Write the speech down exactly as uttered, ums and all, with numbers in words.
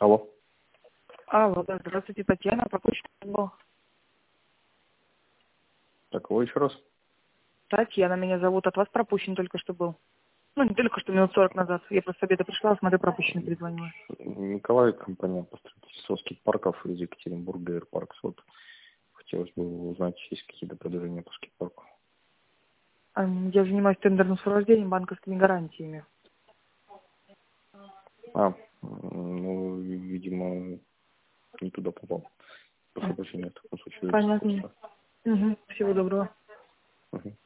Алло. Алло, да, здравствуйте, Татьяна, пропущен был. Так, кого еще раз? Татьяна меня зовут, от вас пропущен только что был. Ну, не только что, минут сорок назад. Я просто с обеда пришла, смотрю, пропущенный перезвонила. Николай, компания по строительству парков из Екатеринбурга, Airparks. Вот хотелось бы узнать, есть какие-то предложения по скейт-парку. Я занимаюсь тендерным сопровождением банковскими гарантиями. А, ну, видимо, не туда попал. Прошу прощения, в таком случае. Понятно. Угу. Всего доброго. Угу.